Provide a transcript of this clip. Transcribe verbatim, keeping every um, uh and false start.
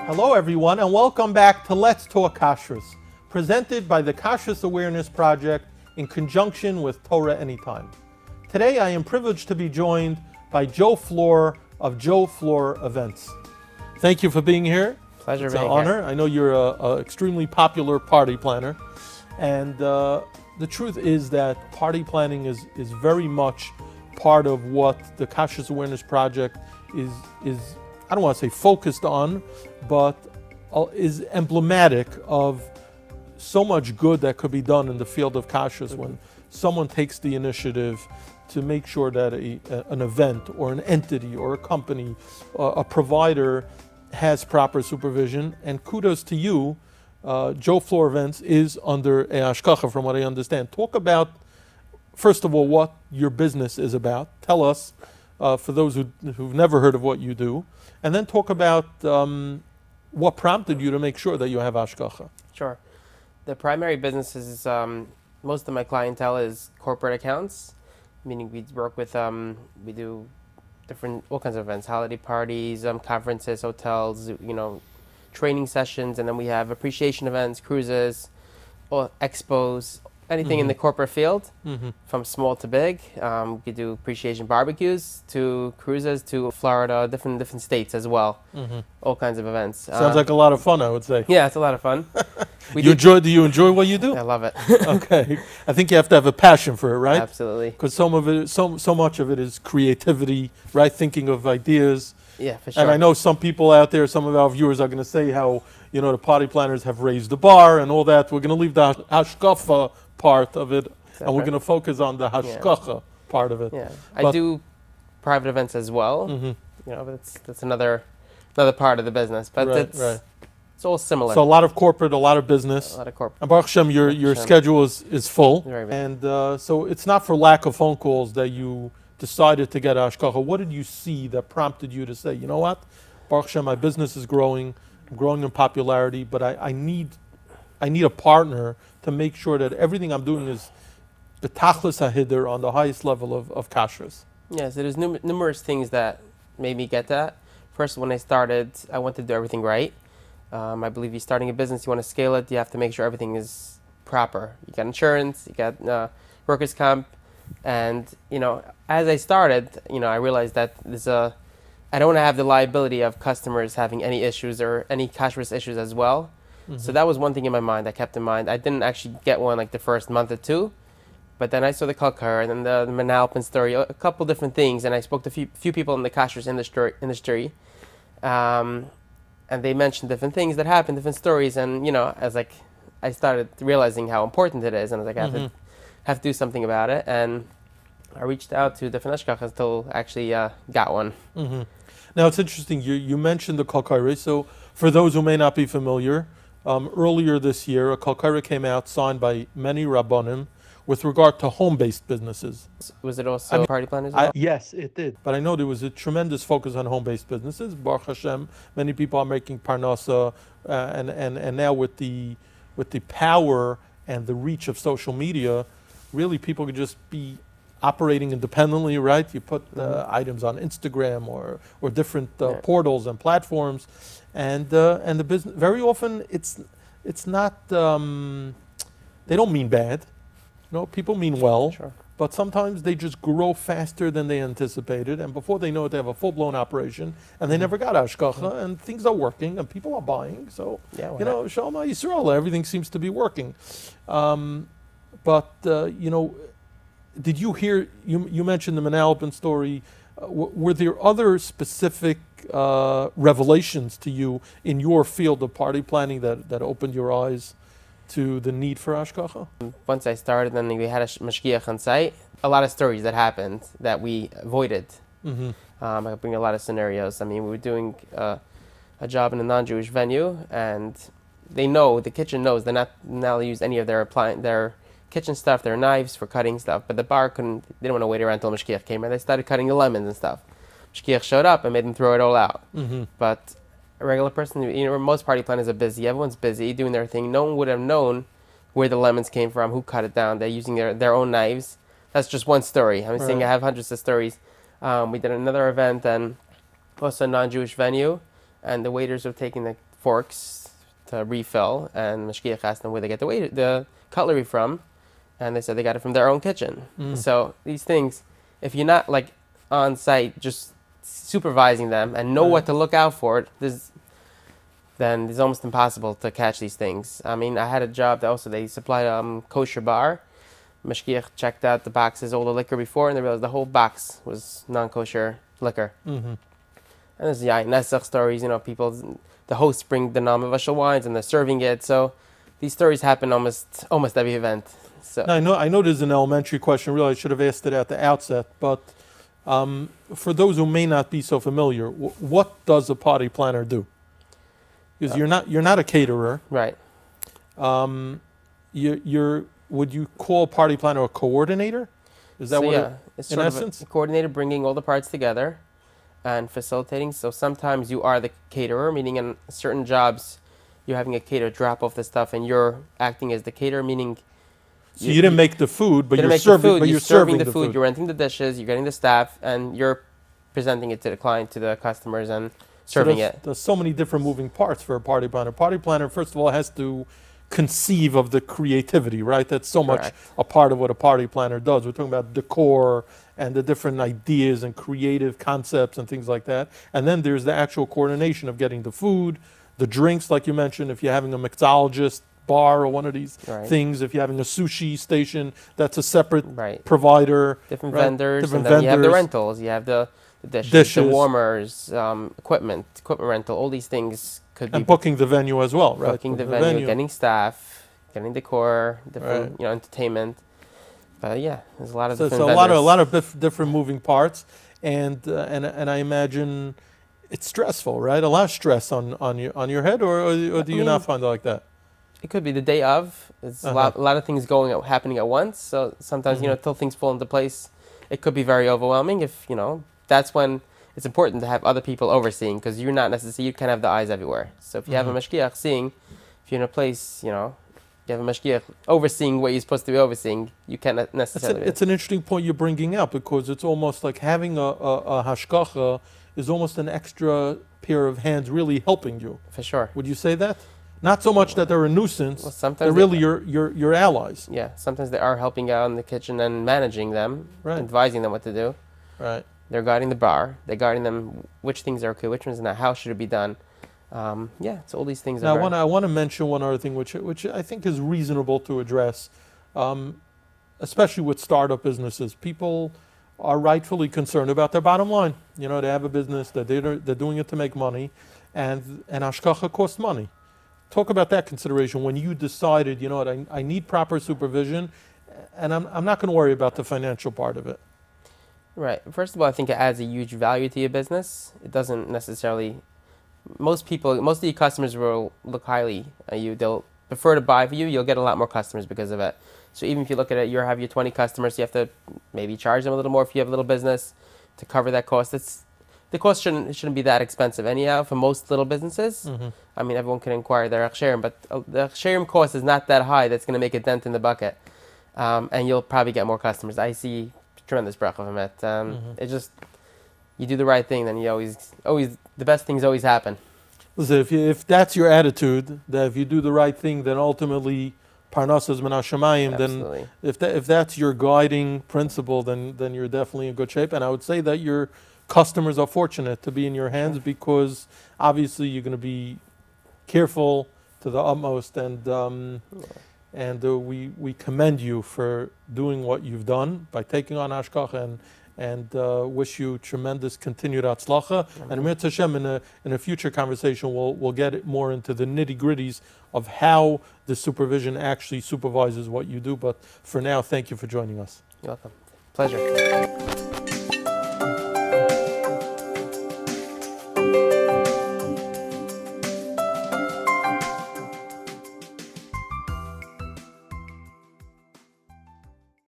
Hello everyone and welcome back to Let's Talk Kashrus, presented by the Kashrus Awareness Project in conjunction with Torah Anytime. Today I am privileged to be joined by Joe Floor of Joe Floor Events. Thank you for being here. Pleasure it's being an honor. here. I know you're an extremely popular party planner, and uh, the truth is that party planning is, is very much part of what the Kashrus Awareness Project is, is I don't want to say focused on, but uh, is emblematic of so much good that could be done in the field of kashrus when someone takes the initiative to make sure that a, a, an event or an entity or a company, uh, a provider has proper supervision. And kudos to you, uh, Joe Floor Events is under a hashgacha from what I understand. Talk about, first of all, what your business is about. Tell us, uh, for those who, who've never heard of what you do, and then talk about um, what prompted you to make sure that you have hashgacha. Sure. The primary business is, um, most of my clientele is corporate accounts, meaning we work with, um, we do different, all kinds of events, holiday parties, um, conferences, hotels, you know, training sessions, and then we have appreciation events, cruises, or expos, anything Mm-hmm. in the corporate field, Mm-hmm. from small to big. Um, we could do appreciation barbecues to cruises to Florida, different different states as well. Mm-hmm. All kinds of events. Sounds Uh, like a lot of fun, I would say. yeah, it's a lot of fun. We You do- enjoy? Do you enjoy what you do? I love it. Okay, I think you have to have a passion for it, right? Absolutely. Because some of it, so so much of it is creativity, right? Thinking of ideas. Yeah, for sure. And I know some people out there, some of our viewers are going to say how, you know, the party planners have raised the bar and all that. We're going to leave the hashkafa part of it, and we're right? going to focus on the hashkacha part of it. Yeah, I But- do private events as well. Mhm. You know, but that's that's another another part of the business. But Right, it's right. it's all similar. So a lot of corporate, a lot of business. a lot of corporate. And Baruch Hashem, your, your Hashem. schedule is, is full. Very good. And uh, so it's not for lack of phone calls that you decided to get hashkacha. What did you see that prompted you to say, you know what, Baruch Hashem, my business is growing, I'm growing in popularity, but I, I need I need a partner to make sure that everything I'm doing is betachlis hahidr on the highest level of, of kashrus. Yeah, so there's num- numerous things that made me get that. First, when I started, I wanted to do everything right. Um, I believe you're starting a business, you want to scale it, you have to make sure everything is proper. You got insurance, you got uh, workers' comp, and you know, as I started, you know, I realized that there's a, I don't want to have the liability of customers having any issues or any kashrus issues as well. So that was one thing in my mind I kept in mind. I didn't actually get one like the first month or two, but then I saw the Kalkar and then the, the Manalpin story, a, a couple different things, and I spoke to a few, few people in the kashrus industry, industry um, and they mentioned different things that happened, different stories, and you know, as like I started realizing how important it is, and I was like, I have, Mhm. to, have to do something about it, and I reached out to different hashgachas until I actually uh, got one. hmm Now it's interesting, you, you mentioned the Kalkaira. So for those who may not be familiar, um, earlier this year, a Kalkaira came out signed by many Rabbanim with regard to home-based businesses. Was it also I mean, party planners? as I, well? yes, it did. But I know there was a tremendous focus on home-based businesses. Baruch Hashem, many people are making parnasa, uh, and, and, and now with the, with the power and the reach of social media, really people could just be operating independently, right? You put uh, Mhm. items on Instagram or, or different uh, Yeah. portals and platforms, and uh, and the business, very often it's it's not, um, they don't mean bad. No, people mean well. Sure. But sometimes they just grow faster than they anticipated, and before they know it, they have a full-blown operation, and they Mhm. never got hashgacha, and things are working, and people are buying. So, Yeah, you know, Shalom Yisrael, everything seems to be working. Um, but uh, you know, did you hear? You you mentioned the Manalpin story. Uh, w- were there other specific uh, revelations to you in your field of party planning that that opened your eyes to the need for hashgacha? Once I started, then we had a sh- mashgiach on site. A lot of stories that happened that we avoided. Mm-hmm. Um, I bring a lot of scenarios. I mean, we were doing uh, a job in a non-Jewish venue, and they know, the kitchen knows they're not now use any of their appliance, their kitchen stuff, their knives for cutting stuff. But the bar couldn't. They didn't want to wait around until mashgiach came, and they started cutting the lemons and stuff. Mashgiach showed up and made them throw it all out. Mm-hmm. But a regular person, you know, most party planners are busy. Everyone's busy doing their thing. No one would have known where the lemons came from, who cut it down. They're using their, their own knives. That's just one story. I'm saying Right. I have hundreds of stories. Um, we did another event and also a non-Jewish venue, and the waiters were taking the forks to refill, and Mashgiach asked them where they get the wait- the cutlery from, and they said they got it from their own kitchen. Mm. So these things, if you're not like on site just supervising them and know Right. what to look out for, there's, then it's almost impossible to catch these things. I mean, I had a job that also they supplied a um, kosher bar. Mashgiach checked out the boxes, all the liquor before, and they realized the whole box was non-kosher liquor. Mm-hmm. And there's Yain Nesach stories, you know, people, the hosts bring the non-mevashel wines and they're serving it. So these stories happen almost almost every event. So Now, I know I know this is an elementary question. Really, I should have asked it at the outset. But um, for those who may not be so familiar, w- what does a party planner do? Because Uh, you're not you're not a caterer. right. Um, you, you're would you call a party planner a coordinator? Is that so what? yeah, It, it's in sort essence? of a coordinator bringing all the parts together and facilitating. So sometimes you are the caterer, meaning in certain jobs you're having a caterer drop off the stuff and you're acting as the caterer, meaning so you, didn't make the food, but didn't you're make serving. the food, But you're, you're serving, the, the food, food. you're renting the dishes, you're getting the staff, and you're presenting it to the client, to the customers, and So serving there's, it. there's so many different moving parts for a party planner. Party planner, first of all, has to conceive of the creativity, right? That's so much Correct. a part of what a party planner does. We're talking about decor and the different ideas and creative concepts and things like that. And then there's the actual coordination of getting the food, the drinks, like you mentioned. If you're having a mixologist bar or one of these Right. things, if you're having a sushi station, that's a separate Right. provider. Different Right. vendors, Different and then you have the vendors. rentals, you have the, the dishes, Dishes. the warmers, um, equipment, equipment rental. All these things could be And booking the venue as well, right? booking the Booking venue, getting staff, getting decor, different Right. you know entertainment. But yeah, there's a lot of So it's different a lot of a vendors. lot of dif- different moving parts, and uh, and and I imagine it's stressful, right? A lot of stress on on your on your head, or or, or do I you not mean, find it like that? It could be the day of. It's Uh-huh. a lot, a lot of things going at, happening at once. So sometimes you know Mhm. till things fall into place, it could be very overwhelming. If you know that's when it's important to have other people overseeing, because you're not necessarily you can't have the eyes everywhere. So if you have a Mhm. mashgiach seeing, if you're in a place, you know, you have a mashgiach overseeing what you're supposed to be overseeing, you can't It's, necessarily. a, it's an interesting point you're bringing up, because it's almost like having a, a, a hashgacha is almost an extra pair of hands really helping you. for sure. Would you say that? Not so much that they're a nuisance; Well, they're sometimes really they, your, your your allies, yeah, sometimes they are helping out in the kitchen and managing them, right? advising them what to do. Right. They're guiding the bar. They're guiding them which things are okay, which ones not, how should it be done. Um, yeah, so all these things Now, I are. want to I want to mention one other thing, which which I think is reasonable to address, um, especially with startup businesses. People are rightfully concerned about their bottom line. You know, they have a business that they're they're doing it to make money, and and hashgacha costs money. Talk about that consideration when you decided, you know what, I, I need proper supervision, and I'm I'm not going to worry about the financial part of it. Right. First of all, I think it adds a huge value to your business. It doesn't necessarily. Most people, most of your customers will look highly at you. They'll prefer to buy for you. You'll get a lot more customers because of it. So even if you look at it, you have your twenty customers, you have to maybe charge them a little more if you have a little business to cover that cost. It's the cost shouldn't shouldn't be that expensive anyhow for most little businesses. Mhm. I mean, everyone can inquire their Aksharim, but uh, the Aksharim cost is not that high. That's going to make a dent in the bucket, um, and you'll probably get more customers. I see tremendous bracha from it. Um, Mhm. It just you do the right thing, then you always always the best things always happen. Listen, if you, if that's your attitude, that if you do the right thing, then ultimately parnasas min hashamayim, then Absolutely. if that, if that's your guiding principle, then then you're definitely in good shape. And I would say that your customers are fortunate to be in your hands, because obviously you're going to be careful to the utmost, and um, and uh, we we commend you for doing what you've done by taking on hashgacha, and and uh, wish you tremendous continued atzlacha. And Mir Hashem, in a in a future conversation, we'll we'll get it more into the nitty gritties of how the supervision actually supervises what you do. But for now, thank you for joining us. You're welcome. Pleasure.